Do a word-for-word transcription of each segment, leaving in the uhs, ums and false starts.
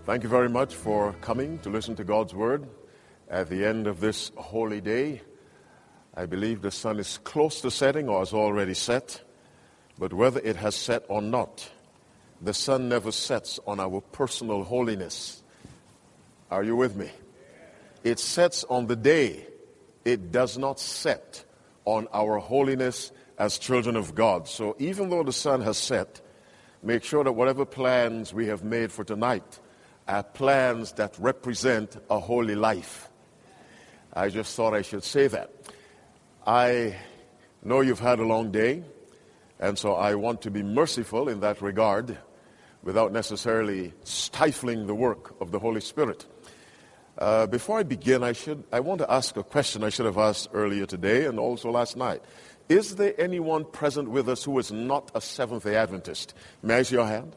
Thank you very much for coming to listen to God's Word at the end of this holy day. I believe the sun is close to setting or has already set, but whether it has set or not, the sun never sets on our personal holiness. Are you with me? It sets on the day. It does not set on our holiness as children of God. So even though the sun has set, make sure that whatever plans we have made for tonight are plans that represent a holy life. I just thought I should say that. I know you've had a long day, and so I want to be merciful in that regard without necessarily stifling the work of the Holy Spirit. Uh, before I begin, I should I want to ask a question I should have asked earlier today and also last night. Is there anyone present with us who is not a Seventh-day Adventist? May I see your hand?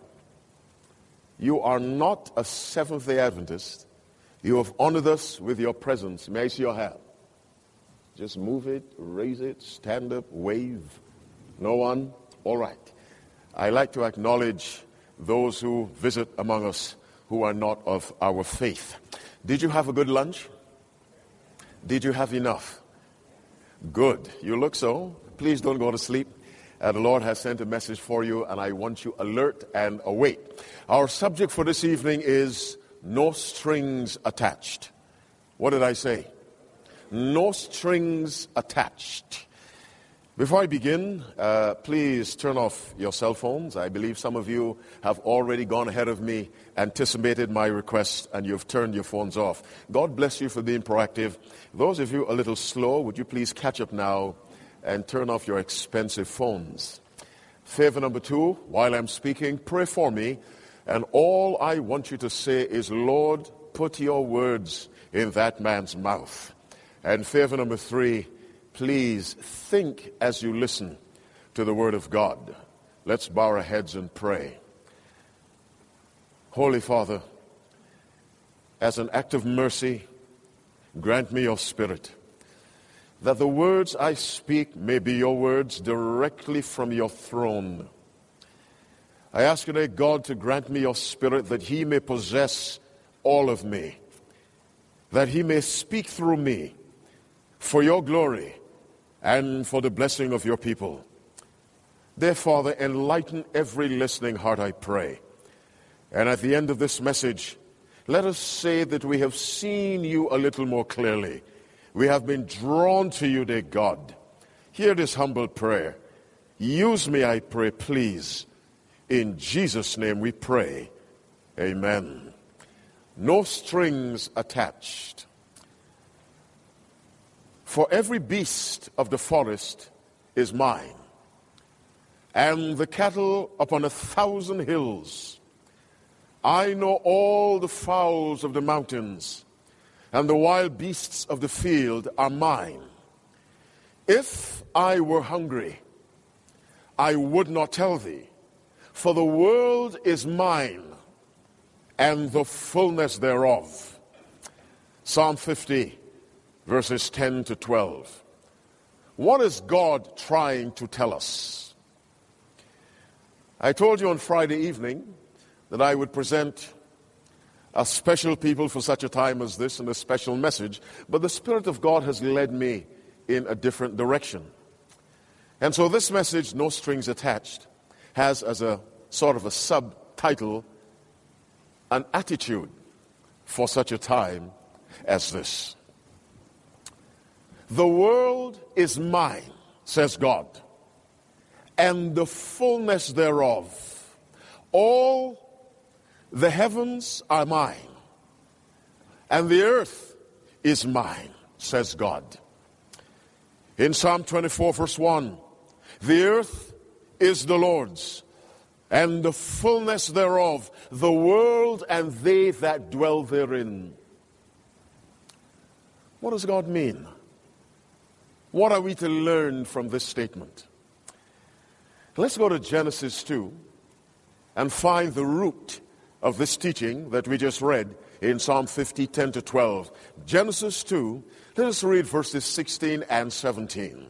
You are not a Seventh-day Adventist. You have honored us with your presence. May I see your hand? Just move it, raise it, stand up, wave. No one? All right. I like to acknowledge those who visit among us who are not of our faith. Did you have a good lunch? Did you have enough? Good. You look so. Please don't go to sleep. Uh, the Lord has sent a message for you, and I want you alert and awake. Our subject for this evening is no strings attached. What did I say? No strings attached. Before I begin, uh, please turn off your cell phones. I believe some of you have already gone ahead of me, anticipated my request, and you've turned your phones off. God bless you for being proactive. Those of you a little slow, would you please catch up now and turn off your expensive phones. Favor number two, while I'm speaking, pray for me. And all I want you to say is, Lord, put your words in that man's mouth. And favor number three, please think as you listen to the word of God. Let's bow our heads and pray. Holy Father, as an act of mercy, grant me your Spirit, that the words I speak may be your words directly from your throne. I ask today, God, to grant me your Spirit that he may possess all of me, that he may speak through me for your glory and for the blessing of your people. Dear Father, enlighten every listening heart, I pray. And at the end of this message, let us say that we have seen you a little more clearly. We have been drawn to you, dear God. Hear this humble prayer. Use me, I pray, please. In Jesus' name we pray. Amen. No strings attached. For every beast of the forest is mine, and the cattle upon a thousand hills. I know all the fowls of the mountains, and the wild beasts of the field are mine. If I were hungry, I would not tell thee, for the world is mine, and the fullness thereof. Psalm fifty, verses ten to twelve. What is God trying to tell us? I told you on Friday evening that I would present a special people for such a time as this and a special message, but the Spirit of God has led me in a different direction. And so this message, No Strings Attached, has as a sort of a subtitle, an attitude for such a time as this. The world is mine, says God, and the fullness thereof. All the heavens are mine, and the earth is mine, says God. In Psalm twenty-four, verse one, the earth is the Lord's, and the fullness thereof, the world and they that dwell therein. What does God mean? What are we to learn from this statement? Let's go to Genesis two and find the root of this teaching that we just read in Psalm fifty, ten to twelve. Genesis two, let us read verses sixteen and seventeen.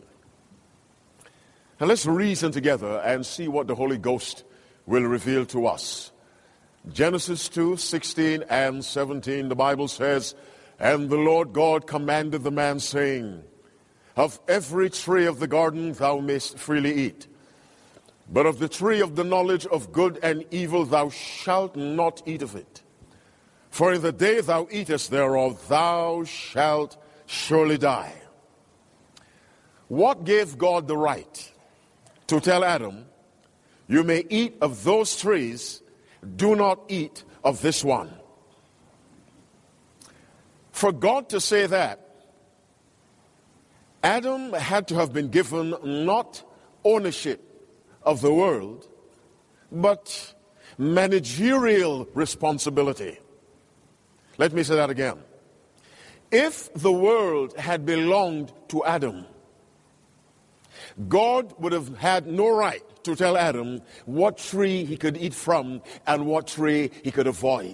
And let's reason together and see what the Holy Ghost will reveal to us. Genesis two, sixteen and seventeen, the Bible says, "And the Lord God commanded the man, saying, Of every tree of the garden thou mayst freely eat, but of the tree of the knowledge of good and evil thou shalt not eat of it. For in the day thou eatest thereof thou shalt surely die." What gave God the right to tell Adam, "You may eat of those trees, do not eat of this one"? For God to say that, Adam had to have been given not ownership of the world, but managerial responsibility. Let me say that again. If the world had belonged to Adam, God would have had no right to tell Adam what tree he could eat from and what tree he could avoid.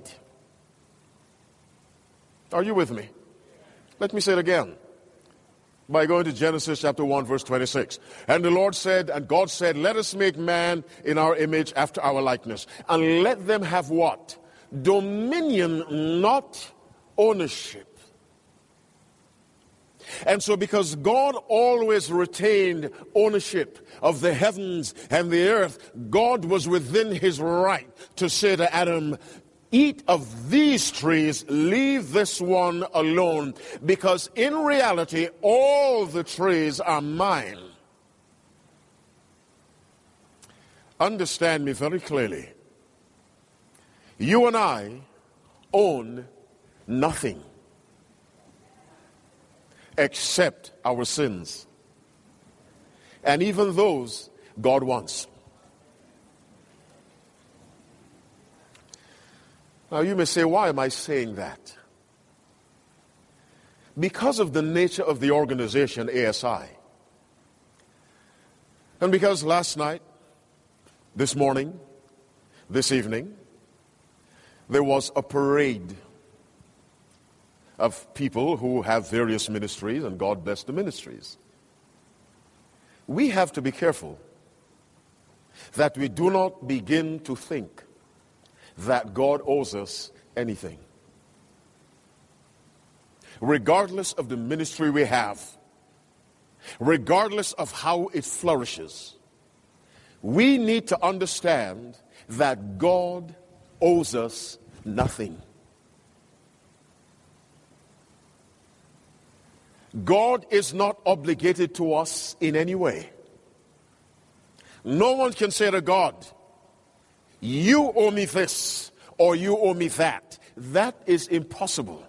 Are you with me? Let me say it again by going to Genesis chapter one, verse twenty-six. "And the Lord said, and God said, Let us make man in our image after our likeness, and let them have" what? Dominion, not ownership. And so because God always retained ownership of the heavens and the earth, God was within his right to say to Adam, "Eat of these trees, leave this one alone, because in reality all the trees are mine." Understand me very clearly. You and I own nothing except our sins. And even those God wants. Now you may say, why am I saying that? Because of the nature of the organization A S I. And because last night, this morning, this evening, there was a parade of people who have various ministries, and God bless the ministries. We have to be careful that we do not begin to think that God owes us anything. Regardless of the ministry we have, regardless of how it flourishes, we need to understand that God owes us nothing. God is not obligated to us in any way. No one can say to God, "You owe me this," or "You owe me that." That is impossible.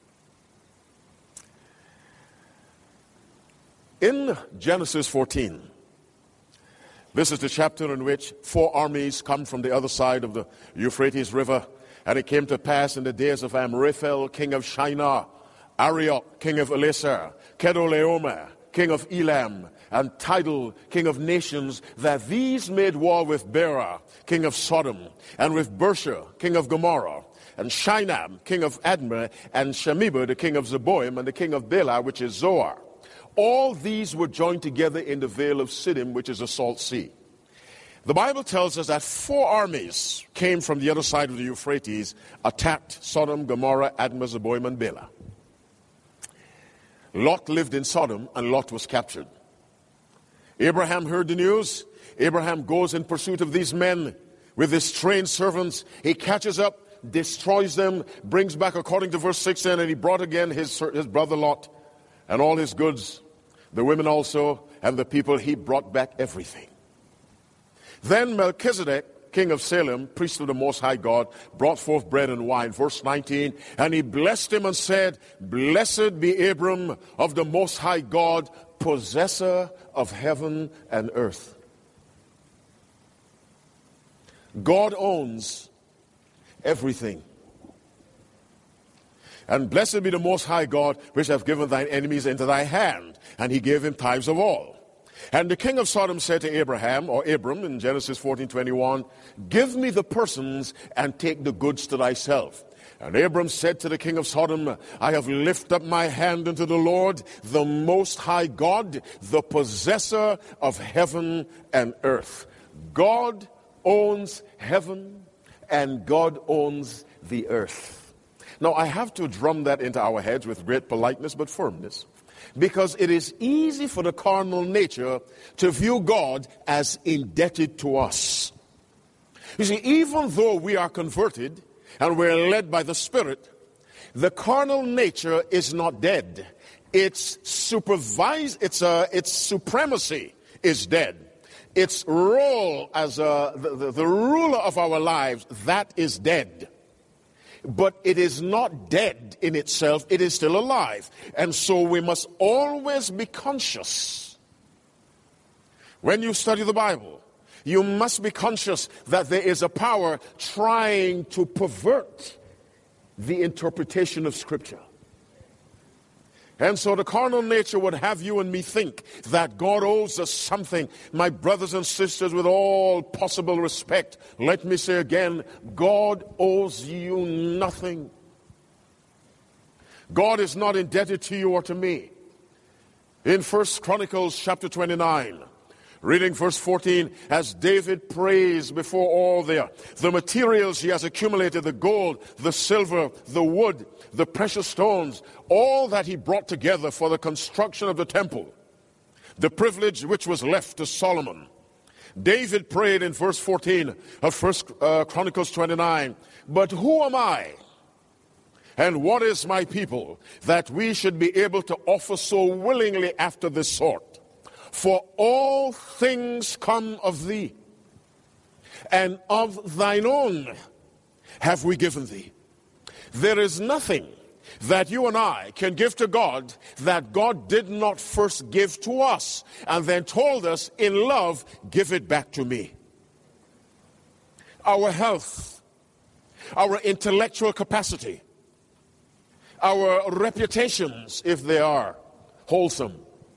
In Genesis fourteen, this is the chapter in which four armies come from the other side of the Euphrates River. "And it came to pass in the days of Amraphel, king of Shinar, Arioch, king of Elasar, Kedorlaomer, king of Elam, and Tidal, king of nations, that these made war with Bera, king of Sodom, and with Bersha, king of Gomorrah, and Shinab, king of Admah, and Shemiba, the king of Zeboim, and the king of Bela, which is Zoar. All these were joined together in the vale of Siddim, which is a salt sea." The Bible tells us that four armies came from the other side of the Euphrates, attacked Sodom, Gomorrah, Admah, Zeboim, and Bela. Lot lived in Sodom, and Lot was captured. Abraham heard the news. Abraham goes in pursuit of these men with his trained servants. He catches up, destroys them, brings back, according to verse sixteen, and he brought again his, his brother Lot and all his goods, the women also, and the people. He brought back everything. Then Melchizedek, king of Salem, priest of the Most High God, brought forth bread and wine. Verse nineteen, "And he blessed him and said, Blessed be Abram of the Most High God, possessor of heaven and earth." God owns everything. "And blessed be the Most High God, which hath given thine enemies into thy hand." And he gave him tithes of all. "And the king of Sodom said to Abraham," or Abram in Genesis fourteen twenty-one, "Give me the persons and take the goods to thyself." And Abram said to the king of Sodom, "I have lifted up my hand unto the Lord, the Most High God, the possessor of heaven and earth." God owns heaven and God owns the earth. Now, I have to drum that into our heads with great politeness but firmness, because it is easy for the carnal nature to view God as indebted to us. You see, even though we are converted and we're led by the Spirit, the carnal nature is not dead. Its supervise, its, uh, its supremacy is dead. Its role as uh, the, the, the ruler of our lives, that is dead. But it is not dead in itself, it is still alive. And so we must always be conscious. When you study the Bible, you must be conscious that there is a power trying to pervert the interpretation of Scripture. And so the carnal nature would have you and me think that God owes us something. My brothers and sisters, with all possible respect, let me say again, God owes you nothing. God is not indebted to you or to me. In First Chronicles chapter twenty-nine, reading verse fourteen, as David prays before all there, the materials he has accumulated, the gold, the silver, the wood, the precious stones, all that he brought together for the construction of the temple, the privilege which was left to Solomon. David prayed in verse fourteen of First uh, Chronicles twenty-nine, but who am I, and what is my people, that we should be able to offer so willingly after this sort? For all things come of thee, and of thine own have we given thee. There is nothing that you and I can give to God that God did not first give to us, and then told us in love, give it back to me. Our health, our intellectual capacity, our reputations, if they are wholesome,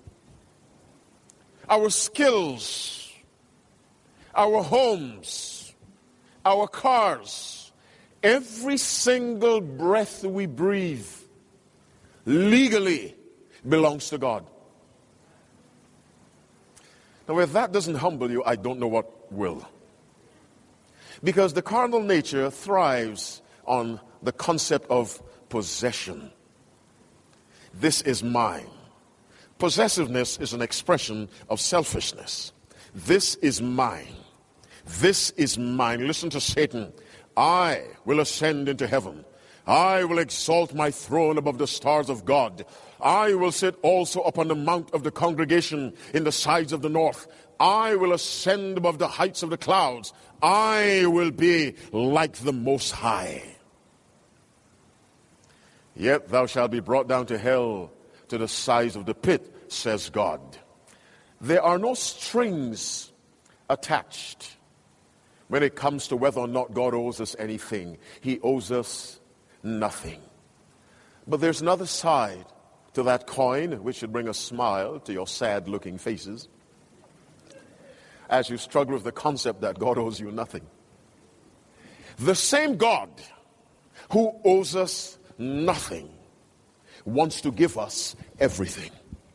our skills, our homes, our cars, every single breath we breathe legally belongs to God. Now, if that doesn't humble you, I don't know what will. Because the carnal nature thrives on the concept of possession. This is mine. Possessiveness is an expression of selfishness. This is mine. This is mine. Listen to Satan. I will ascend into heaven. I will exalt my throne above the stars of God. I will sit also upon the mount of the congregation in the sides of the north. I will ascend above the heights of the clouds. I will be like the Most High. Yet thou shalt be brought down to hell, to the sides of the pit, says God. There are no strings attached when it comes to whether or not God owes us anything. He owes us nothing. But there's another side to that coin which should bring a smile to your sad-looking faces as you struggle with the concept that God owes you nothing. The same God who owes us nothing wants to give us everything.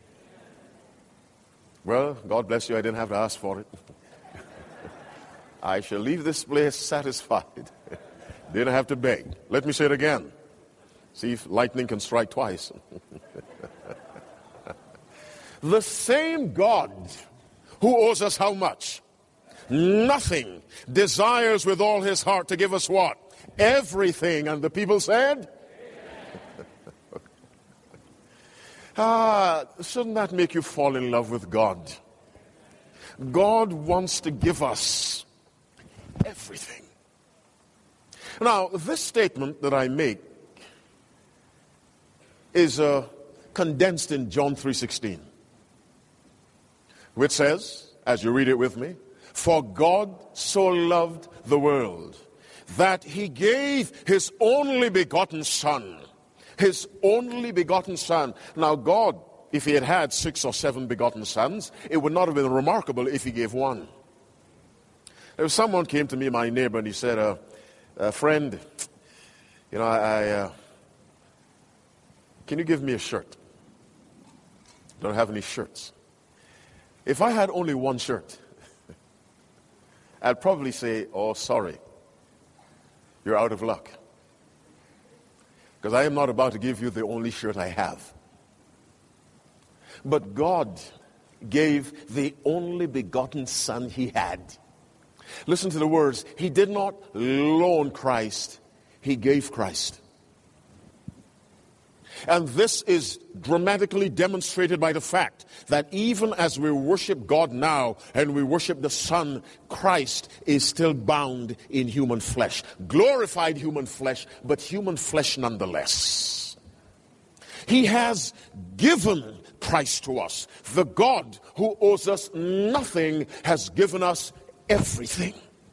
Well, God bless you, I didn't have to ask for it. I shall leave this place satisfied. Didn't have to beg. Let me say it again. See if lightning can strike twice. The same God who owes us how much? Nothing. Desires with all his heart to give us what? Everything. And the people said? Ah, shouldn't that make you fall in love with God? God wants to give us everything. Now, this statement that I make is uh, condensed in John three sixteen, which says, as you read it with me, for God so loved the world that he gave his only begotten Son. His only begotten Son. Now God, if he had had six or seven begotten sons, it would not have been remarkable if he gave one. If someone came to me, my neighbor, and he said, uh, uh, friend, you know, I, I uh, can you give me a shirt? I don't have any shirts. If I had only one shirt, I'd probably say, oh, sorry. you're out of luck. Because I am not about to give you the only shirt I have. But God gave the only begotten Son he had. Listen to the words. He did not loan Christ. He gave Christ. And this is dramatically demonstrated by the fact that even as we worship God now and we worship the Son, Christ is still bound in human flesh. Glorified human flesh, but human flesh nonetheless. He has given Christ to us. The God who owes us nothing has given us everything.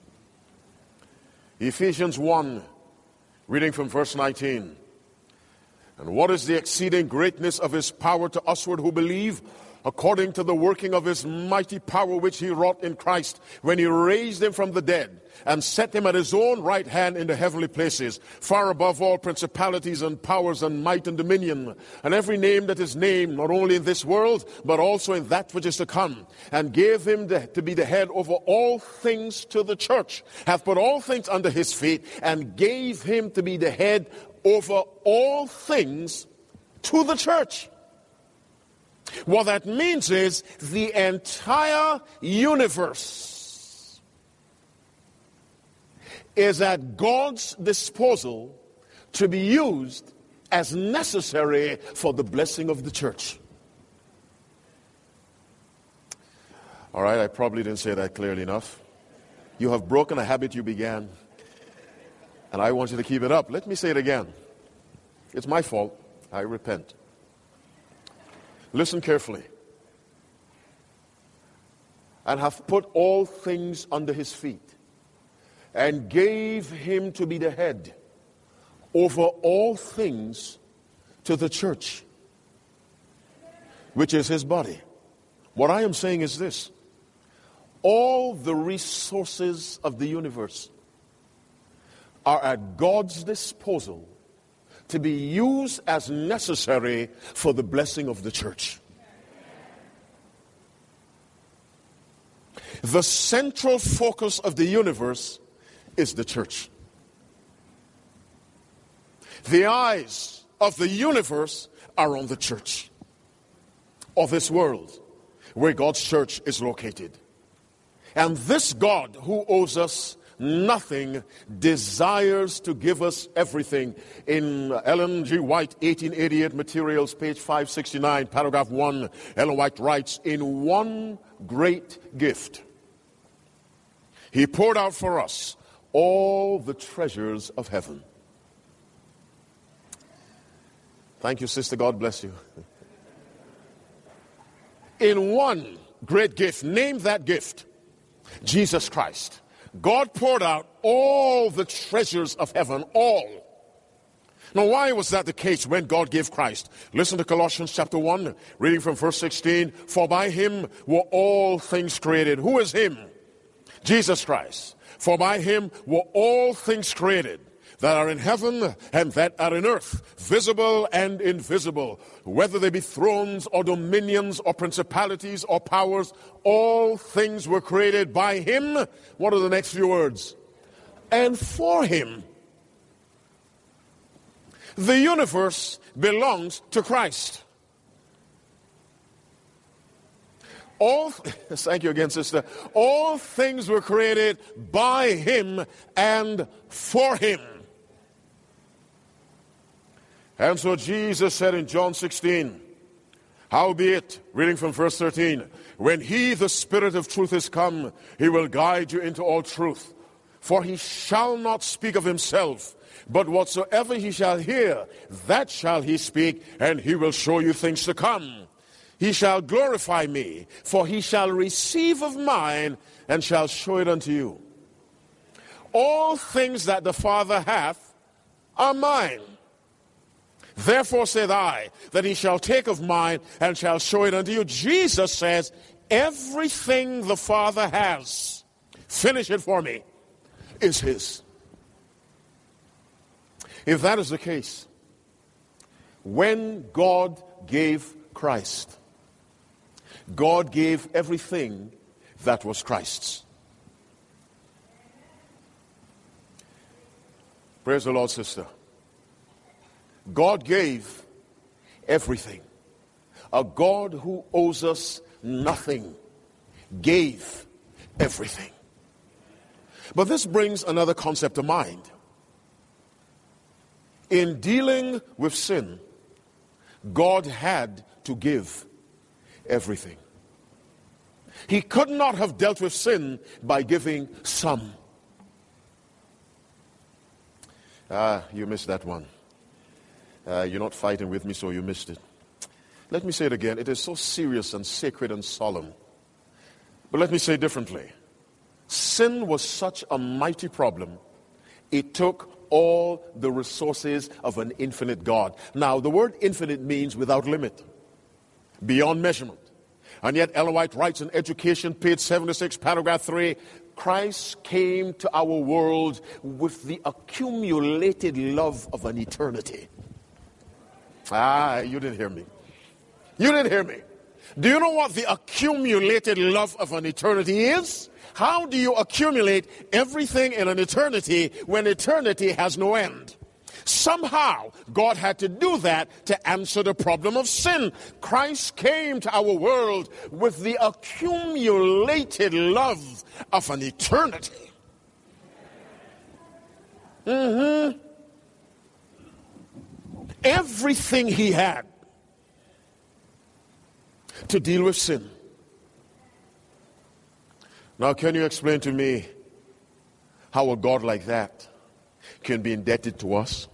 Ephesians one, reading from verse nineteen. And what is the exceeding greatness of his power to usward who believe, according to the working of his mighty power which he wrought in Christ, when he raised him from the dead, and set him at his own right hand in the heavenly places, far above all principalities and powers and might and dominion, and every name that is named, not only in this world, but also in that which is to come, and gave him the, to be the head over all things to the church, hath put all things under his feet, and gave him to be the head over all things to the church. What that means is the entire universe is at God's disposal to be used as necessary for the blessing of the church. All right, I probably didn't say that clearly enough. You have broken a habit you began, and I want you to keep it up. Let me say it again. It's my fault. I repent. Listen carefully. And hath put all things under his feet, and gave him to be the head over all things to the church, which is his body. What I am saying is this. All the resources of the universe are at God's disposal to be used as necessary for the blessing of the church. The central focus of the universe is the church. The eyes of the universe are on the church of this world, where God's church is located. And this God who owes us nothing desires to give us everything. In Ellen G. White, eighteen eighty-eight Materials, page five sixty-nine, paragraph one, Ellen White writes, in one great gift, he poured out for us all the treasures of heaven. Thank you, sister. God bless you. In one great gift, name that gift, Jesus Christ. God poured out all the treasures of heaven, all. Now, why was that the case when God gave Christ? Listen to Colossians chapter one, reading from verse sixteen. For by him were all things created. Who is him? Jesus Christ. For by him were all things created, that are in heaven and that are in earth, visible and invisible, whether they be thrones or dominions or principalities or powers, all things were created by him. What are the next few words? And for him. The universe belongs to Christ. All, thank you again, sister. All things were created by him and for him. And so Jesus said in John sixteen, howbeit, reading from verse thirteen, when he, the Spirit of truth, is come, he will guide you into all truth. For he shall not speak of himself, but whatsoever he shall hear, that shall he speak, and he will show you things to come. He shall glorify me, for he shall receive of mine, and shall show it unto you. All things that the Father hath are mine. Therefore said I, that he shall take of mine, and shall show it unto you. Jesus says, everything the Father has, finish it for me, is his. If that is the case, when God gave Christ, God gave everything that was Christ's. Praise the Lord, sister. God gave everything. A God who owes us nothing gave everything. But this brings another concept to mind. In dealing with sin, God had to give everything. He could not have dealt with sin by giving some. Ah, you missed that one. Uh, you're not fighting with me, so you missed it. Let me say it again. It is so serious and sacred and solemn. But let me say it differently. Sin was such a mighty problem, it took all the resources of an infinite God. Now, the word infinite means without limit, beyond measurement. And yet, Ellen White writes in Education, page seventy-six, paragraph three, Christ came to our world with the accumulated love of an eternity. Ah, you didn't hear me. You didn't hear me. Do you know what the accumulated love of an eternity is? How do you accumulate everything in an eternity when eternity has no end? Somehow, God had to do that to answer the problem of sin. Christ came to our world with the accumulated love of an eternity. Mm-hmm. Everything he had to deal with sin. Now, can you explain to me how a God like that can be indebted to us?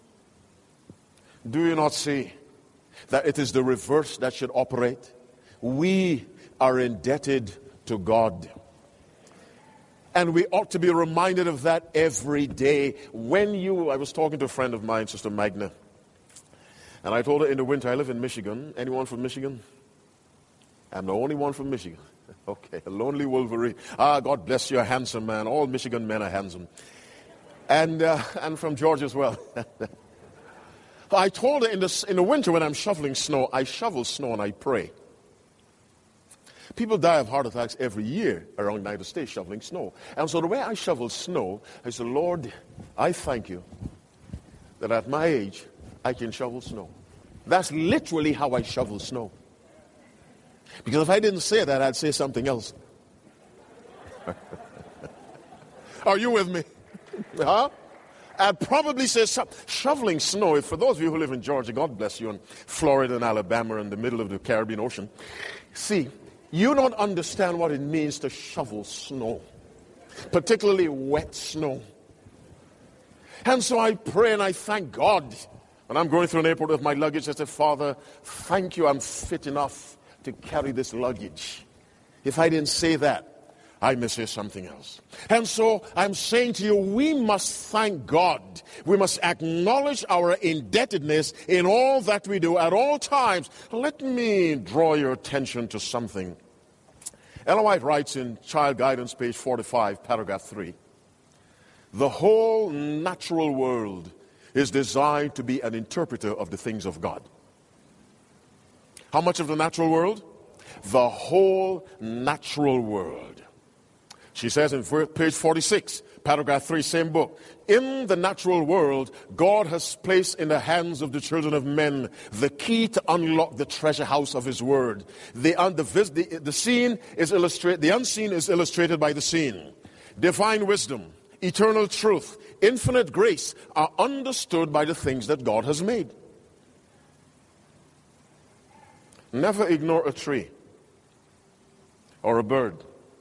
Do you not see that it is the reverse that should operate? We are indebted to God. And we ought to be reminded of that every day. When you, I was talking to a friend of mine, Sister Magna, and I told her in the winter, I live in Michigan. Anyone from Michigan? I'm the only one from Michigan. Okay, a lonely Wolverine. Ah, God bless you, a handsome man. All Michigan men are handsome. And uh, and from Georgia as well. I told her in the, in the winter when I'm shoveling snow, I shovel snow and I pray. People die of heart attacks every year around the United States shoveling snow. And so the way I shovel snow, I said, Lord, I thank you that at my age, I can shovel snow. That's literally how I shovel snow. Because if I didn't say that, I'd say something else. Are you with me? Huh? I'd probably say so- shoveling snow. For those of you who live in Georgia, God bless you, and Florida and Alabama in the middle of the Caribbean Ocean. See, you don't understand what it means to shovel snow, particularly wet snow. And so I pray and I thank God. When I'm going through an airport with my luggage, I say, Father, thank you, I'm fit enough to carry this luggage. If I didn't say that, I may say something else. And so I'm saying to you, we must thank God. We must acknowledge our indebtedness in all that we do at all times. Let me draw your attention to something. Ellen White writes in Child Guidance, page forty-five, paragraph three. The whole natural world is designed to be an interpreter of the things of God. How much of the natural world? The whole natural world. She says in page forty-six, paragraph three, same book. In the natural world, God has placed in the hands of the children of men the key to unlock the treasure house of his word. The, the, the, the scene is illustrated, the unseen is illustrated by the seen. Divine wisdom, eternal truth, infinite grace are understood by the things that God has made. Never ignore a tree or a bird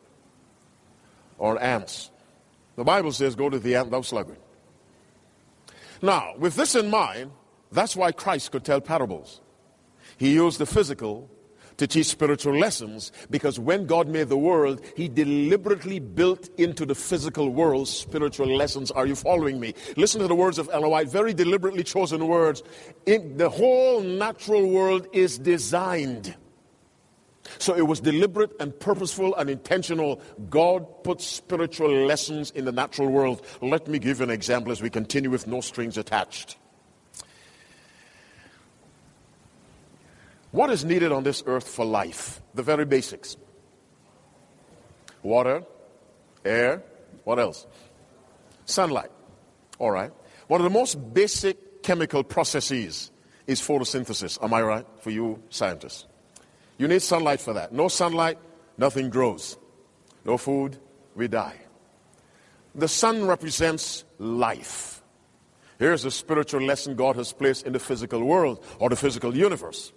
or ants. The Bible says, go to the ant, thou sluggard. Now, with this in mind, that's why Christ could tell parables. He used the physical to teach spiritual lessons, because when God made the world, he deliberately built into the physical world spiritual lessons. Are you following me? Listen to the words of Ellen White, very deliberately chosen words. In the whole natural world is designed. So it was deliberate and purposeful and intentional. God put spiritual lessons in the natural world. Let me give you an example as we continue with no strings attached. What is needed on this earth for life? The very basics. Water, air, what else? Sunlight. All right. One of the most basic chemical processes is photosynthesis. Am I right? For you scientists. You need sunlight for that. No sunlight, nothing grows. No food, we die. The sun represents life. Here's a spiritual lesson God has placed in the physical world or the physical universe.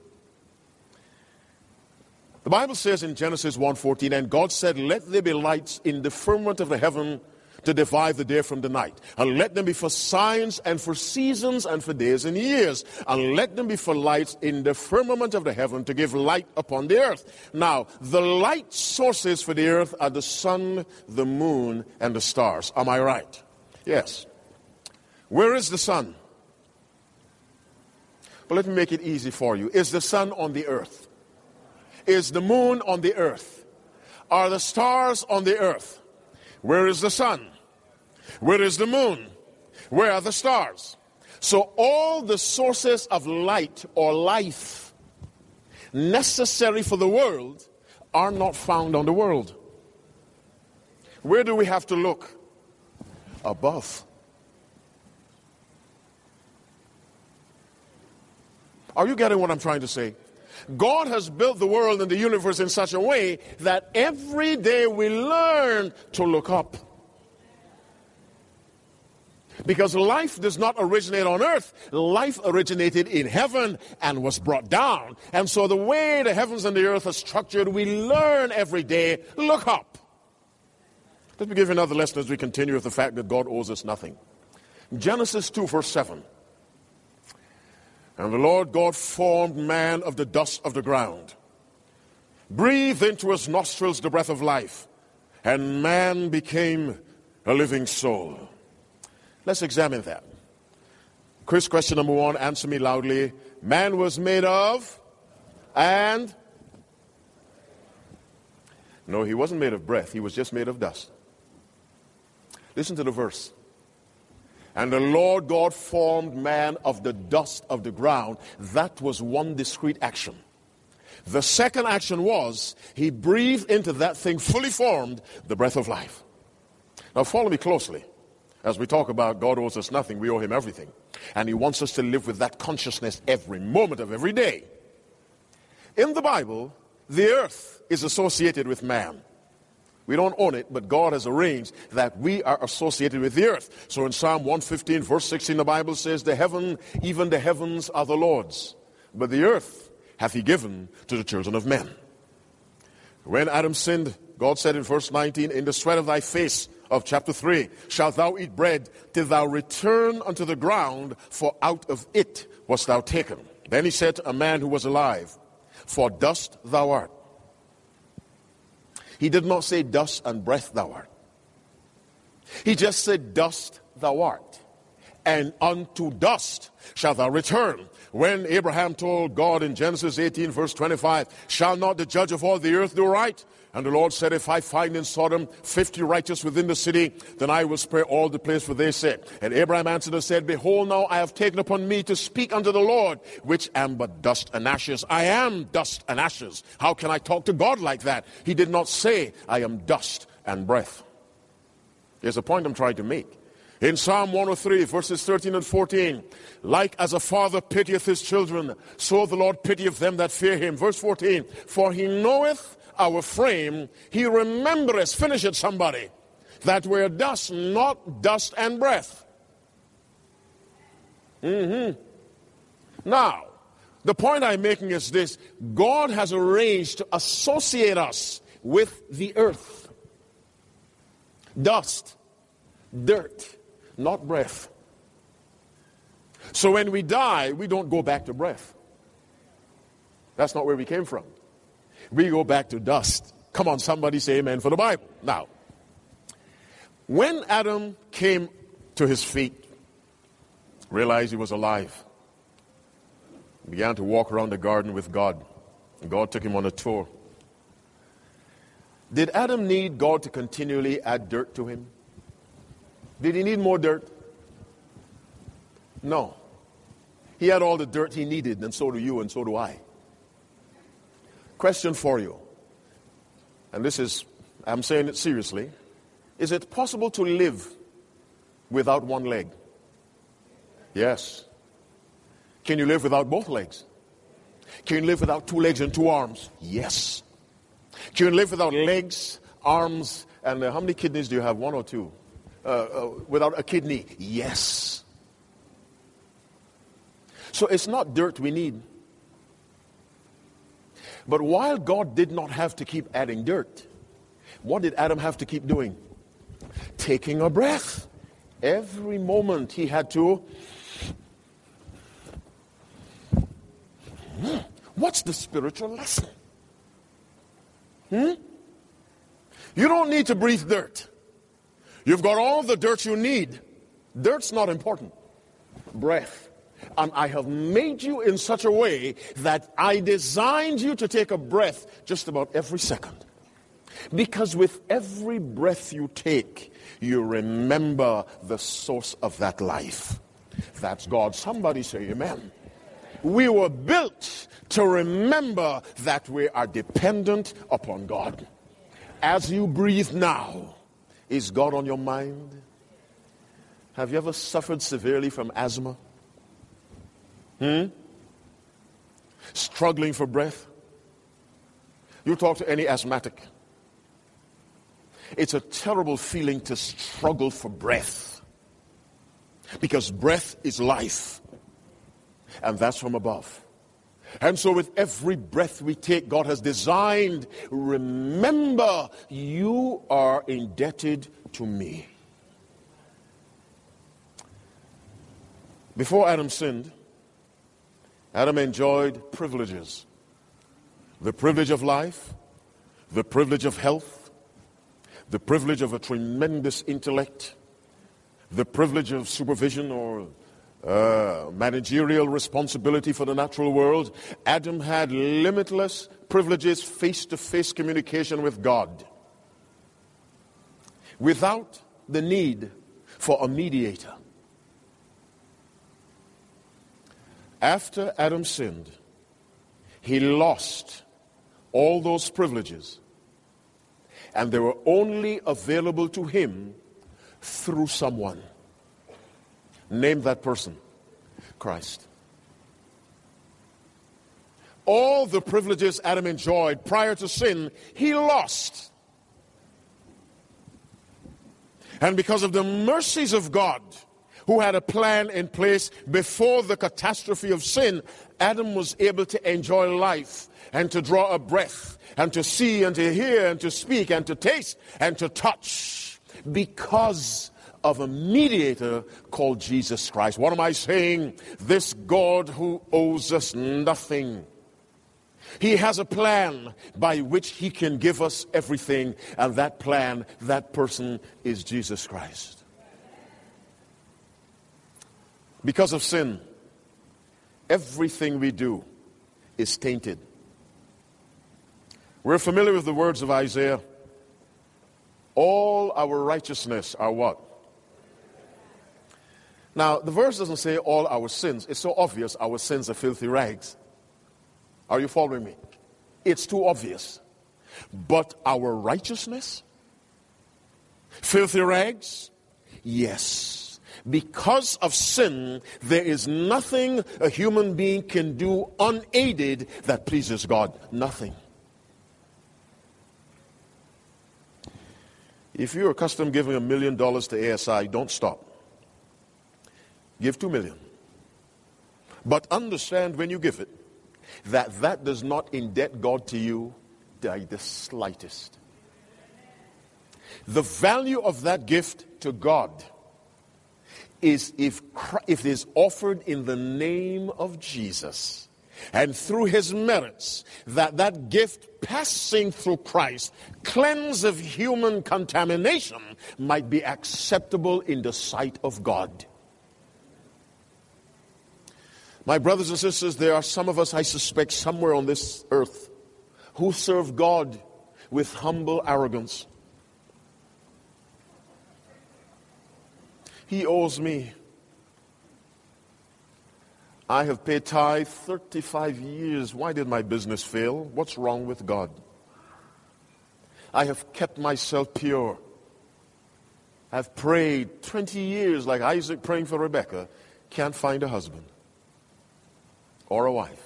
The Bible says in Genesis one fourteen, and God said, let there be lights in the firmament of the heaven to divide the day from the night. And let them be for signs and for seasons and for days and years. And let them be for lights in the firmament of the heaven to give light upon the earth. Now, the light sources for the earth are the sun, the moon, and the stars. Am I right? Yes. Where is the sun? Well, let me make it easy for you. Is the sun on the earth? Is the moon on the earth? Are the stars on the earth? Where is the sun? Where is the moon? Where are the stars? So all the sources of light or life necessary for the world are not found on the world. Where do we have to look? Above. Are you getting what I'm trying to say? God has built the world and the universe in such a way that every day we learn to look up. Because life does not originate on earth. Life originated in heaven and was brought down. And so the way the heavens and the earth are structured, we learn every day, look up. Let me give you another lesson as we continue with the fact that God owes us nothing. Genesis two verse seven. And the Lord God formed man of the dust of the ground, breathed into his nostrils the breath of life, and man became a living soul. Let's examine that. Quiz question number one, answer me loudly. Man was made of and... No, he wasn't made of breath. He was just made of dust. Listen to the verse. And the Lord God formed man of the dust of the ground. That was one discrete action. The second action was, he breathed into that thing fully formed the breath of life. Now follow me closely. As we talk about God owes us nothing, we owe him everything. And he wants us to live with that consciousness every moment of every day. In the Bible, the earth is associated with man. We don't own it, but God has arranged that we are associated with the earth. So in Psalm one fifteen, verse sixteen, the Bible says, the heaven, even the heavens are the Lord's, but the earth hath he given to the children of men. When Adam sinned, God said in verse nineteen, in the sweat of thy face, of chapter three, shalt thou eat bread till thou return unto the ground, for out of it wast thou taken. Then he said to a man who was alive, for dust thou art. He did not say dust and breath thou art. He just said dust thou art. And unto dust shalt thou return. When Abraham told God in Genesis eighteen verse twenty-five, shall not the judge of all the earth do right? And the Lord said, if I find in Sodom fifty righteous within the city, then I will spare all the place where they sit. And Abraham answered and said, behold, now I have taken upon me to speak unto the Lord, which am but dust and ashes. I am dust and ashes. How can I talk to God like that? He did not say, I am dust and breath. Here's a point I'm trying to make. In Psalm one oh three, verses thirteen and fourteen, like as a father pitieth his children, so the Lord pitieth them that fear him. Verse fourteen, for he knoweth our frame, he remembereth, finish it somebody, that we're dust, not dust and breath. Mm-hmm. Now, the point I'm making is this: God has arranged to associate us with the earth. Dust, dirt, not breath. So when we die, we don't go back to breath. That's not where we came from. We go back to dust. Come on, somebody say amen for the Bible. Now, when Adam came to his feet, realized he was alive, began to walk around the garden with God, and God took him on a tour. Did Adam need God to continually add dirt to him? Did he need more dirt? No. He had all the dirt he needed, and so do you, and so do I. Question for you, and this is, I'm saying it seriously. Is it possible to live without one leg? Yes. Can you live without both legs? Can you live without two legs and two arms? Yes. Can you live without legs, arms, and uh, how many kidneys do you have? One or two? Uh, uh, without a kidney? Yes. So it's not dirt we need. But while God did not have to keep adding dirt, what did Adam have to keep doing? Taking a breath. Every moment he had to. What's the spiritual lesson? Hmm? You don't need to breathe dirt. You've got all the dirt you need. Dirt's not important. Breath. And I have made you in such a way that I designed you to take a breath just about every second. Because with every breath you take, you remember the source of that life. That's God. Somebody say amen. We were built to remember that we are dependent upon God. As you breathe now, is God on your mind? Have you ever suffered severely from asthma? Hmm? Struggling for breath? You talk to any asthmatic. It's a terrible feeling to struggle for breath. Because breath is life. And that's from above. And so with every breath we take, God has designed, remember, you are indebted to me. Before Adam sinned, Adam enjoyed privileges. The privilege of life, the privilege of health, the privilege of a tremendous intellect, the privilege of supervision or uh, managerial responsibility for the natural world. Adam had limitless privileges, face-to-face communication with God, without the need for a mediator. After Adam sinned, he lost all those privileges, and they were only available to him through someone. Name that person. Christ. All the privileges Adam enjoyed prior to sin, he lost. And because of the mercies of God, who had a plan in place before the catastrophe of sin, Adam was able to enjoy life and to draw a breath and to see and to hear and to speak and to taste and to touch because of a mediator called Jesus Christ. What am I saying? This God who owes us nothing. He has a plan by which he can give us everything, and that plan, that person is Jesus Christ. Because of sin, everything we do is tainted. We're familiar with the words of Isaiah. All our righteousness are what? Now, the verse doesn't say all our sins. It's so obvious our sins are filthy rags. Are you following me? It's too obvious. But our righteousness? Filthy rags? Yes. Because of sin, there is nothing a human being can do unaided that pleases God. Nothing. If you're accustomed giving a million dollars to A S I, don't stop. Give two million. But understand when you give it, that that does not indebt God to you by the slightest. The value of that gift to God is if, if it is offered in the name of Jesus and through his merits, that that gift passing through Christ, cleansed of human contamination, might be acceptable in the sight of God. My brothers and sisters, there are some of us, I suspect, somewhere on this earth who serve God with humble arrogance. He owes me. I have paid tithe thirty-five years. Why did my business fail? What's wrong with God? I have kept myself pure. I've prayed twenty years like Isaac praying for Rebekah. can't find a husband or a wife.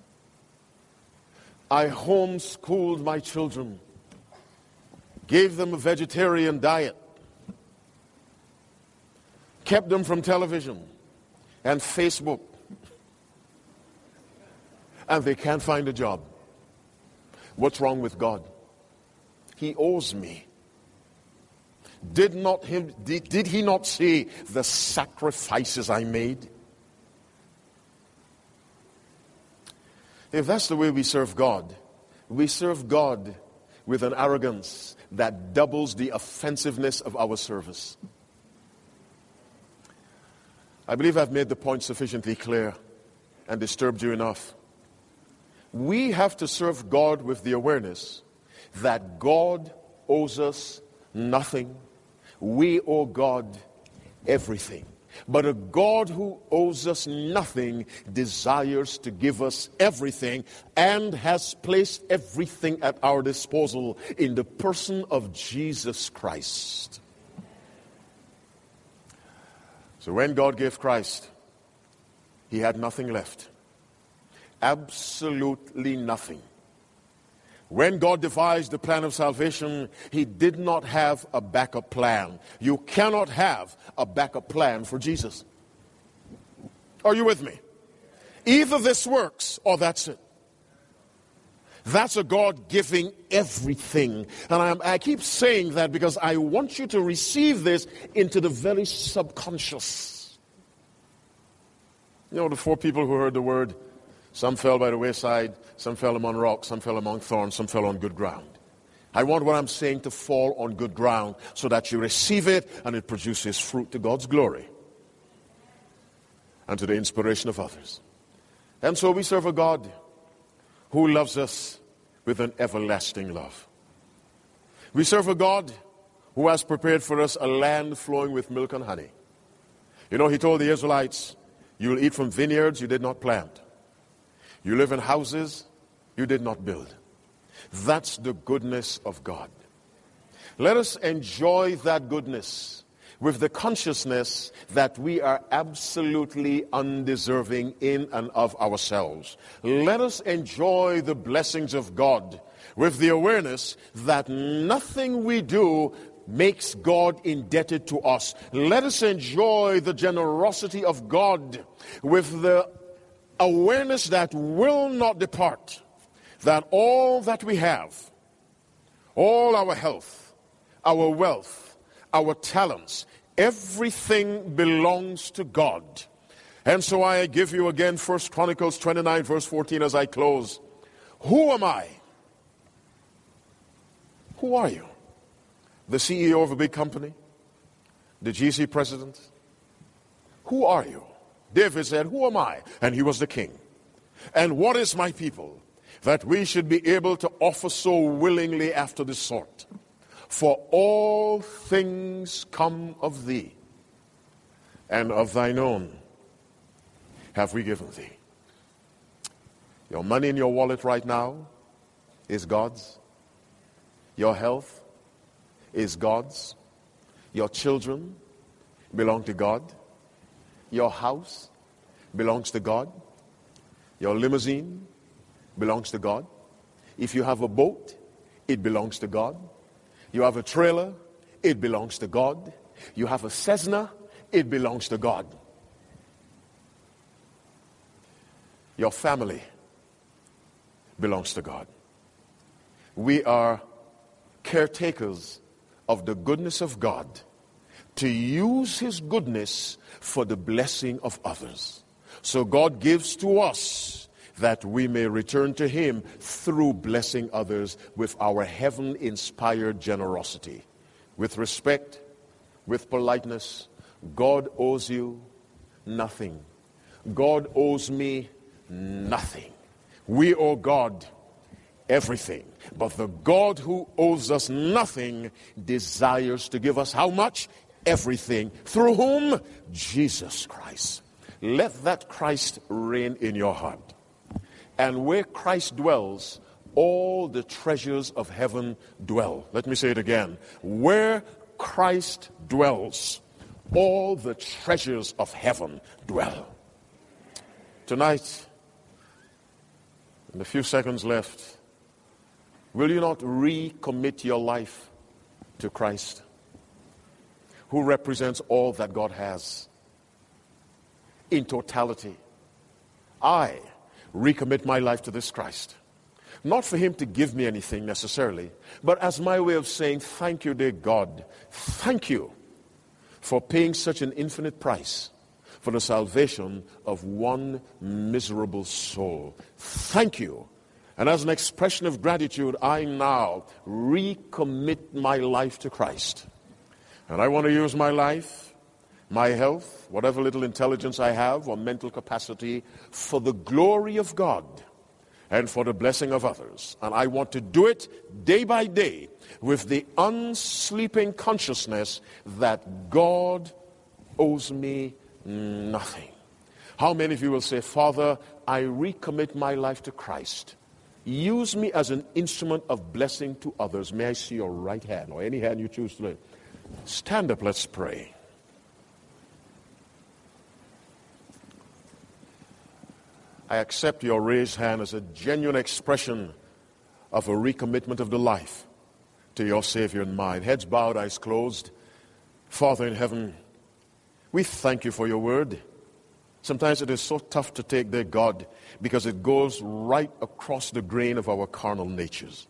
I homeschooled my children, gave them a vegetarian diet, kept them from television and Facebook, and they can't find a job. What's wrong with God? He owes me. Did not him did, did he not see the sacrifices I made? If that's the way we serve God, we serve God with an arrogance that doubles the offensiveness of our service. I believe I've made the point sufficiently clear and disturbed you enough. We have to serve God with the awareness that God owes us nothing. We owe God everything. But a God who owes us nothing desires to give us everything and has placed everything at our disposal in the person of Jesus Christ. So when God gave Christ, he had nothing left. Absolutely nothing. When God devised the plan of salvation, he did not have a backup plan. You cannot have a backup plan for Jesus. Are you with me? Either this works or that's it. That's a God giving everything. And I, I keep saying that because I want you to receive this into the very subconscious. You know, the four people who heard the word, some fell by the wayside, some fell among rocks, some fell among thorns, some fell on good ground. I want what I'm saying to fall on good ground so that you receive it and it produces fruit to God's glory and to the inspiration of others. And so we serve a God who loves us with an everlasting love. We serve a God who has prepared for us a land flowing with milk and honey. You know, he told the Israelites, you will eat from vineyards you did not plant. You live in houses you did not build. That's the goodness of God. Let us enjoy that goodness with the consciousness that we are absolutely undeserving in and of ourselves. Let us enjoy the blessings of God with the awareness that nothing we do makes God indebted to us. Let us enjoy the generosity of God with the awareness that will not depart, that all that we have, all our health, our wealth, our talents, everything belongs to God. And so I give you again First Chronicles twenty-nine verse fourteen as I close. Who am I? Who are you? The C E O of a big company? The G C president? Who are you? David said, who am I? And he was the king. And what is my people? That we should be able to offer so willingly after this sort. For all things come of thee, and of thine own have we given thee. Your money in your wallet right now is God's. Your health is God's. Your children belong to God. Your house belongs to God. Your limousine belongs to God. If you have a boat, it belongs to God. You have a trailer, it belongs to God. You have a Cessna, it belongs to God. Your family belongs to God. We are caretakers of the goodness of God to use his goodness for the blessing of others. So God gives to us that we may return to him through blessing others with our heaven-inspired generosity. With respect, with politeness, God owes you nothing. God owes me nothing. We owe God everything. But the God who owes us nothing desires to give us how much? Everything. Through whom? Jesus Christ. Let that Christ reign in your heart. And where Christ dwells, all the treasures of heaven dwell. Let me say it again. Where Christ dwells, all the treasures of heaven dwell. Tonight, in the few seconds left, will you not recommit your life to Christ, who represents all that God has in totality? I recommit my life to this Christ. Not for him to give me anything necessarily, but as my way of saying, thank you, dear God. Thank you for paying such an infinite price for the salvation of one miserable soul. Thank you. And as an expression of gratitude, I now recommit my life to Christ. And I want to use my life, my health, whatever little intelligence I have or mental capacity, for the glory of God and for the blessing of others. And I want to do it day by day with the unsleeping consciousness that God owes me nothing. How many of you will say, Father, I recommit my life to Christ. Use me as an instrument of blessing to others. May I see your right hand, or any hand you choose to lift. Stand up, let's pray. I accept your raised hand as a genuine expression of a recommitment of the life to your Savior in mind. Heads bowed, eyes closed. Father in heaven, we thank you for your word. Sometimes it is so tough to take, dear God, because it goes right across the grain of our carnal natures.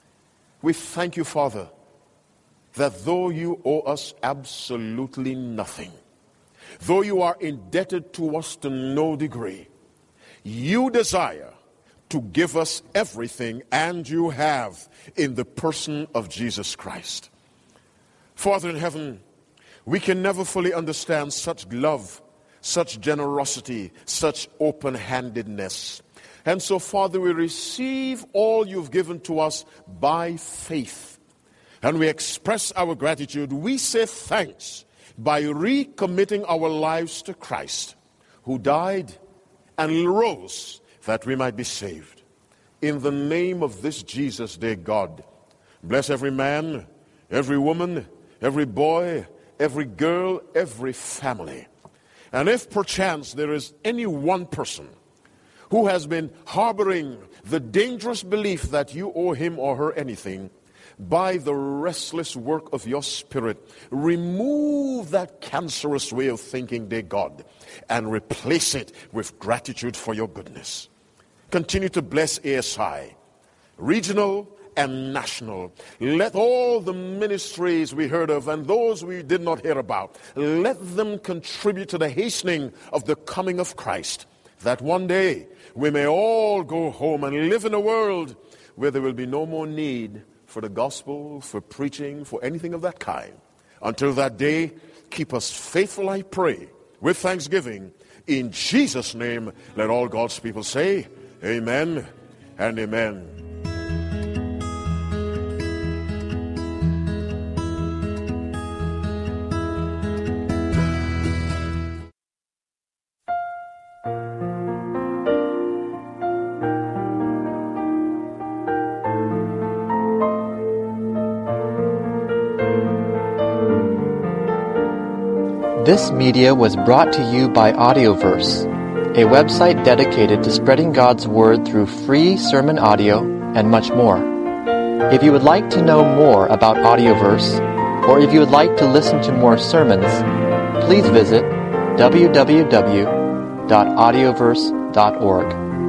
We thank you, Father, that though you owe us absolutely nothing, though you are indebted to us to no degree, you desire to give us everything, and you have in the person of Jesus Christ. Father in heaven, we can never fully understand such love, such generosity, such open-handedness. And so, Father, we receive all you've given to us by faith. And we express our gratitude. We say thanks by recommitting our lives to Christ, who died and rose that we might be saved. In the name of this Jesus, dear God, bless every man, every woman, every boy, every girl, every family. And if perchance there is any one person who has been harboring the dangerous belief that you owe him or her anything, by the restless work of your Spirit, remove that cancerous way of thinking, dear God, and replace it with gratitude for your goodness. Continue to bless A S I, regional and national. Let all the ministries we heard of and those we did not hear about, let them contribute to the hastening of the coming of Christ, that one day we may all go home and live in a world where there will be no more need for the gospel, for preaching, for anything of that kind. Until that day, keep us faithful, I pray, with thanksgiving. In Jesus' name, let all God's people say, amen and amen. This media was brought to you by Audioverse, a website dedicated to spreading God's Word through free sermon audio and much more. If you would like to know more about Audioverse, or if you would like to listen to more sermons, please visit w w w dot audioverse dot org.